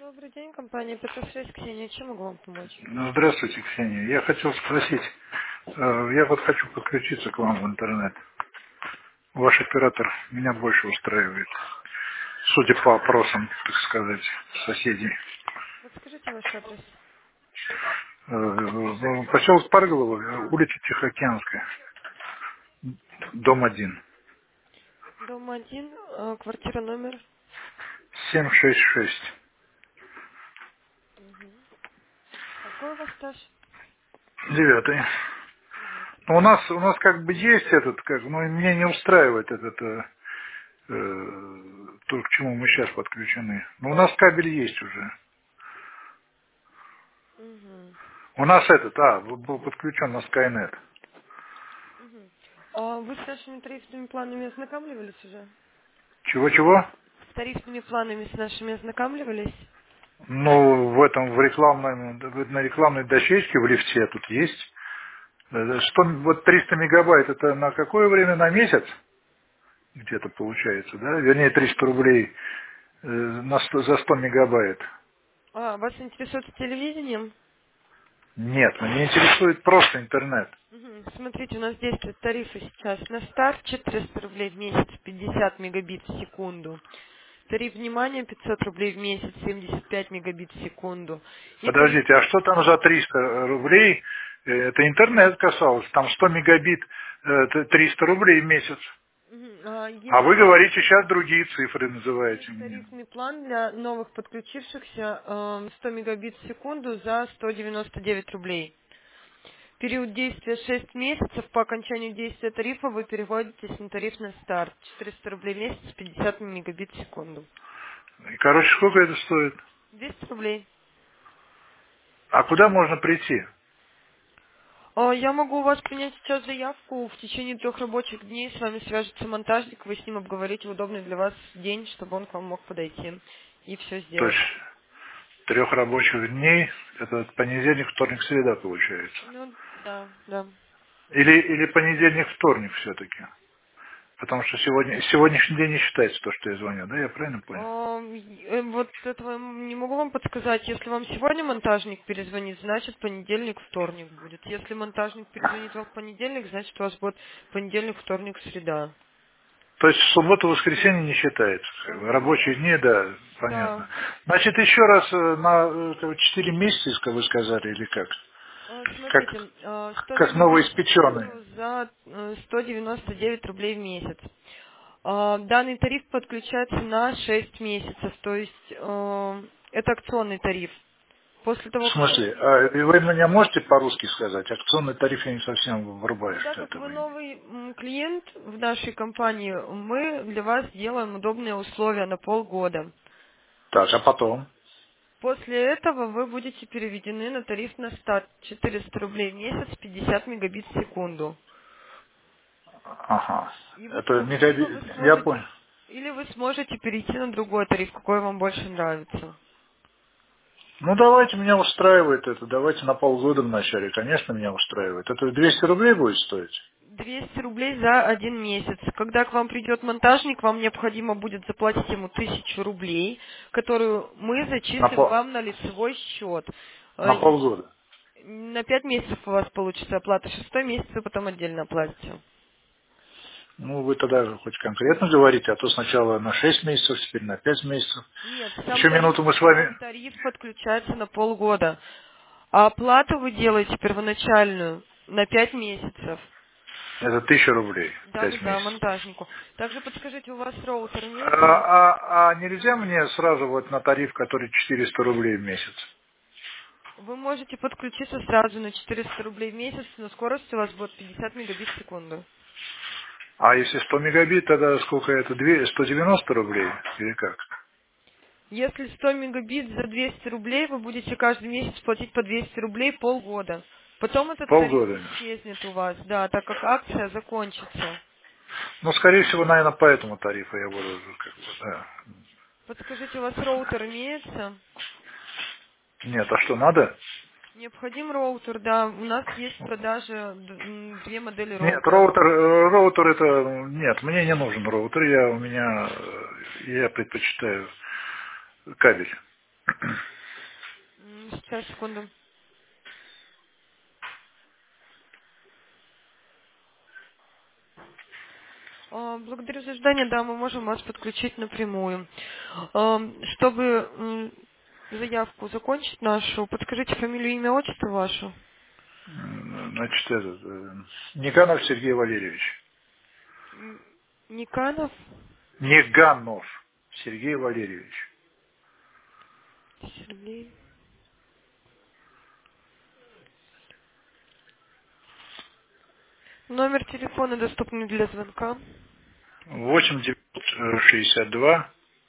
Добрый день, компания Петросвязь, Ксения. Чем могу вам помочь? Ну, здравствуйте, Ксения. Я хотел спросить, я вот хочу подключиться к вам в интернет. Ваш оператор меня больше устраивает, судя по опросам, так сказать, соседей. Подскажите ваш адрес. Поселок Парголово, улица Тихоокеанская, дом 1, Дом 1, квартира номер. 766. Какой у вас стаж? 9. Девятый. У нас как бы есть этот, но меня не устраивает этот, то, к чему мы сейчас подключены. Но у нас кабель есть уже. Угу. У нас был подключен на Skynet. Угу. А вы с нашими тарифными планами ознакомливались уже? Чего-чего? С тарифными планами с нашими ознакомливались? Ну, на рекламной дощечке в лифте тут есть. Вот 300 мегабайт, это на какое время? На месяц? Где-то получается, да? Вернее, 300 рублей за 100 мегабайт. А, вас интересует телевидением? Нет, меня интересует просто интернет. Мгм. Смотрите, у нас действуют тарифы сейчас на старт 400 рублей в месяц, 50 мегабит в секунду. Тариф внимания 500 рублей в месяц, 75 мегабит в секунду. И тариф... Подождите, а что там за 300 рублей? Это интернет касалось. Там 100 мегабит, 300 рублей в месяц. А вы Есть, говорите, сейчас другие цифры называете есть мне. тарифный план для новых подключившихся 100 мегабит в секунду за 199 рублей. Период действия 6 месяцев. По окончанию действия тарифа вы переводитесь на тариф на старт. 400 рублей в месяц, 50 мегабит в секунду. И, короче, сколько это стоит? 200 рублей. А куда можно прийти? Я могу у вас принять сейчас заявку. В течение 3 рабочих дней с вами свяжется монтажник. Вы с ним обговорите в удобный для вас день, чтобы он к вам мог подойти и все То есть сделать. 3 рабочих дней, это понедельник, вторник, среда получается. Ну, да, да. Или понедельник, вторник все-таки. Потому что сегодняшний день не считается то, что я звоню, да, я правильно понял? Вот этого я не могу вам подсказать. Если вам сегодня монтажник перезвонит, значит понедельник, вторник будет. Если монтажник перезвонит вам в понедельник, значит у вас будет понедельник, вторник, среда. То есть суббота, воскресенье не считается. Рабочие Нет. дни, да, Да. понятно. Значит, еще раз на 4 месяца, как вы сказали, или как? Как, Смотрите, 100 как мегабит в новоиспеченные. секунду за 199 рублей в месяц. Данный тариф подключается на 6 месяцев, то есть это акционный тариф. После В того, как вы... смысле? И вы меня можете по-русски сказать? Акционный тариф я не совсем врубаюсь Так в как вы этого. новый клиент в нашей компании, мы для вас делаем удобные условия на полгода. Так, а потом? После этого вы будете переведены на тариф на старт 400 рублей в месяц, 50 мегабит в секунду. Ага. И вы Это либо вы я сможете, понял. или вы сможете перейти на другой тариф, какой вам больше нравится. Ну, давайте, меня устраивает это. Давайте на полгода вначале. Конечно, меня устраивает. Это 200 рублей будет стоить? 200 рублей за 1 месяц. Когда к вам придет монтажник, вам необходимо будет заплатить ему 1000 рублей, которую мы На, зачислим пол, вам на лицевой счет. на полгода. На 5 месяцев у вас получится оплата, 6-й месяц вы потом отдельно оплатите. Ну, вы тогда хоть конкретно говорите, а то сначала на 6 месяцев, теперь на 5 месяцев. Нет, Еще минуту мы с сам вами... тариф подключается на полгода. А оплату вы делаете первоначальную на 5 месяцев. Это 1000 рублей, 5 Да-да-да, месяцев. монтажнику. Также подскажите, у вас роутер имеется? А нельзя мне сразу вот на тариф, который 400 рублей в месяц? Вы можете подключиться сразу на 400 рублей в месяц, но скорость у вас будет 50 мегабит в секунду. А если 100 мегабит, тогда сколько это? 190 рублей? Или как? Если 100 мегабит за 200 рублей, вы будете каждый месяц платить по 200 рублей полгода. Потом этот тариф Полгода. исчезнет у вас, да, так как акция закончится. Ну, скорее всего, наверное, по этому тарифу я буду, как бы, да. Подскажите, у вас роутер имеется? Нет, а что, надо? Необходим роутер, да. У нас есть в продаже 2 модели Нет, роутера. роутер это, нет, мне не нужен роутер, я предпочитаю кабель. Сейчас, секунду. Благодарю за ожидание. Да, мы можем вас подключить напрямую. Чтобы заявку закончить нашу, подскажите фамилию, имя, отчество ваше. Значит, Никанов Сергей Валерьевич. Никанов Неганов Сергей Валерьевич. Сергей. Номер телефона доступный для звонка. 8-962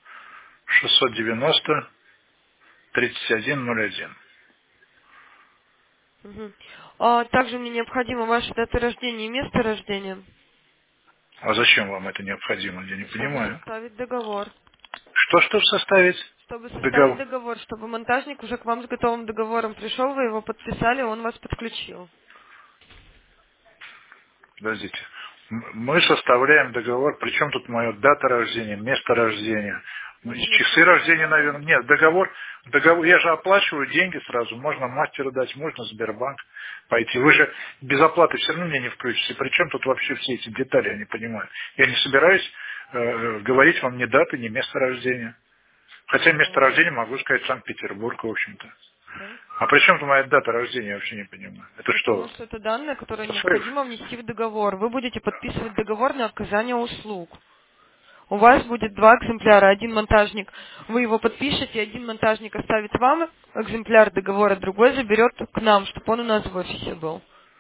690 3101. Угу. Также мне необходимо ваша дата рождения и место рождения, А зачем вам это необходимо? Я не чтобы понимаю. составить договор. Что составить? Чтобы составить Договор. договор, чтобы монтажник уже к вам с готовым договором пришел, вы его подписали, он вас подключил. Подождите. Мы составляем договор, причем тут моя дата рождения, место рождения, Ну, часы место рождения, рождения. наверное. Нет, договор, я же оплачиваю деньги сразу, можно мастеру дать, можно Сбербанк пойти. Вы же без оплаты все равно меня не включите. Причем тут вообще все эти детали, я не понимаю. Я не собираюсь говорить вам ни даты, ни место рождения. Хотя место О, рождения могу сказать Санкт-Петербург, в общем-то. да. А при чем тут моя дата рождения, я вообще не понимаю. Это Потому что? что это данные, которые Со своей- необходимо внести в договор. Вы будете подписывать договор на оказание услуг. У вас будет два экземпляра. Один монтажник, вы его подпишете, один монтажник оставит вам экземпляр договора, другой заберет к нам, чтобы он у нас в офисе был.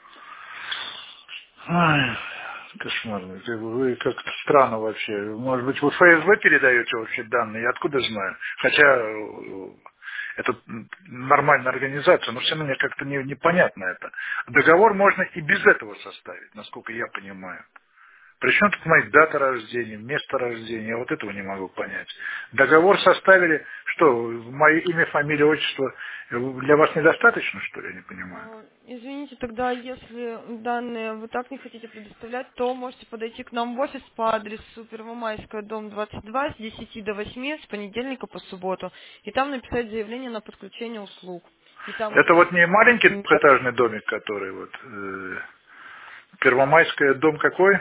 Ай, кошмарно. Вы как-то странно вообще. Может быть, вы ФСБ передаете вообще данные, я откуда знаю. Хотя это нормальная организация, но все равно мне как-то непонятно это. Договор можно и без этого составить, насколько я понимаю. Причем тут моя дата рождения, место рождения, я вот этого не могу понять. Договор составили, что, мое имя, фамилия, отчество, для вас недостаточно, что ли, я не понимаю? Извините, тогда если данные вы так не хотите предоставлять, то можете подойти к нам в офис по адресу Первомайская, дом 22, с 10 до 8, с понедельника по субботу, и там написать заявление на подключение услуг. И там Это уже... вот не маленький двухэтажный домик, который вот, Первомайская, дом какой?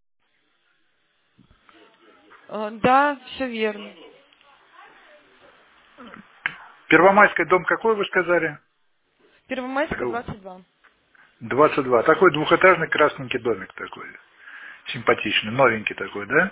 Да, все верно. Первомайская, дом какой вы сказали? Первомайская, 22. 22. Такой двухэтажный красненький домик такой. Симпатичный, новенький такой, да?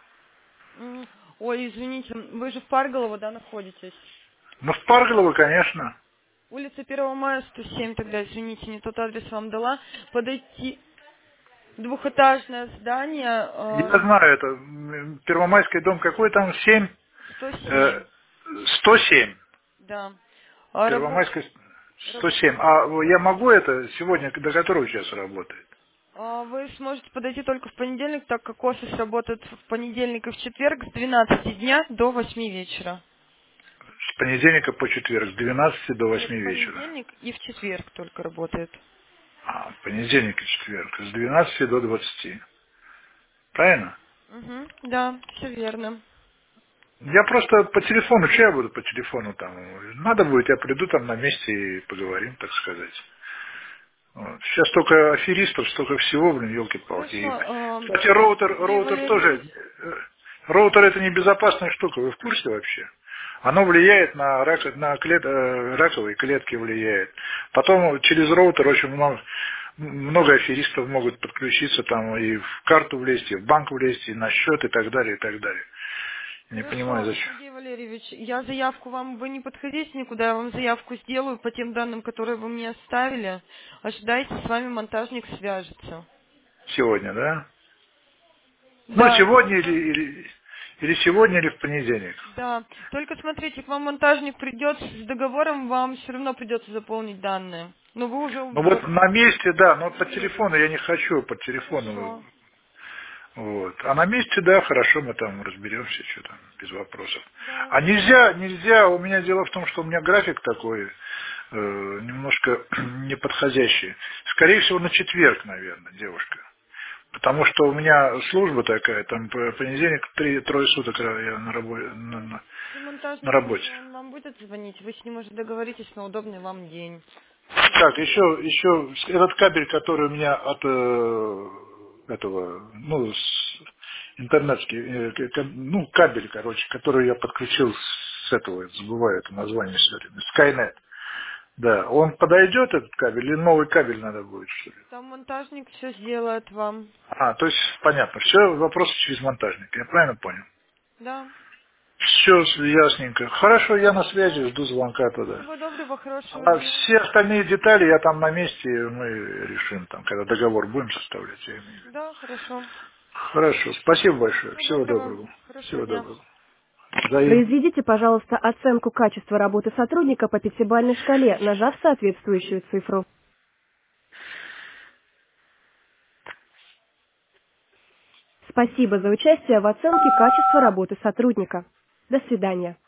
Ой, извините, вы же в Парголово, да, находитесь? Ну, в Парголово, конечно. Улица 1 мая, 107, тогда, извините, не тот адрес вам дала. Подойти, двухэтажное здание, Я знаю это. Первомайский дом какой там? 7? 107, 107. да. Первомайская 107. А я могу это сегодня, до которого часа работает? Вы сможете подойти только в понедельник, так как офис работает в понедельник и в четверг с 12 дня до 8 вечера. С понедельника по четверг, с 12 до Нет, 8 в вечера. понедельник и в четверг только работает. Понедельник и четверг, с 12 до 20. Правильно? Угу, да, все верно. Я просто по телефону, что я буду по телефону там? Надо будет, я приду там на месте и поговорим, так сказать. Вот. Сейчас столько аферистов, столько всего, блин, елки-палки. Хорошо, И, кстати, роутер, Сергей роутер Валерьевич. тоже, роутер это не безопасная штука, вы в курсе вообще? Оно влияет на, раковые клетки влияет. Потом через роутер очень много аферистов могут подключиться там и в карту влезть, и в банк влезть, и на счет, и так далее, и так далее. Я не понимаю, Хорошо, зачем. Сергей Валерьевич, я заявку вам, вы не подходите никуда, я вам заявку сделаю по тем данным, которые вы мне оставили. Ожидайте, с вами монтажник свяжется. Сегодня, да? Ну, Да, сегодня только, или сегодня, или в понедельник. да, только смотрите, к вам монтажник придет с договором, вам все равно придется заполнить данные. Но вы уже Ну вот на месте, да, но по увидели. телефону я не хочу, по телефону. Хорошо. Вот. А на месте, да, хорошо, мы там разберемся, что там, без вопросов. Да. А нельзя, у меня дело в том, что у меня график такой, немножко неподходящий. Скорее всего, на четверг, наверное, девушка. Потому что у меня служба такая, там понедельник, трое суток я Если на монтажник работе. пришел, он вам будет звонить, вы с ним уже договоритесь на удобный вам день. Так, еще этот кабель, который у меня от этого, ну, интернетский, ну, кабель, короче, который я подключил с этого, забываю это название все время, Skynet. Да, он подойдет, этот кабель, или новый кабель надо будет, что ли? Там монтажник все сделает вам. То есть, понятно, все вопросы через монтажника, я правильно понял? Да. Все ясненько. Хорошо, я на Да. связи, жду звонка туда. Всего доброго, хорошего А дня. все остальные детали я там на месте, мы решим, там, когда договор будем составлять, я имею в виду. Да, хорошо. Хорошо, спасибо большое, Всего всего доброго, доброго. хорошего Всего дня. доброго. Взаимно. Произведите, пожалуйста, оценку качества работы сотрудника по пятибалльной шкале, нажав соответствующую цифру. Спасибо за участие в оценке качества работы сотрудника. До свидания.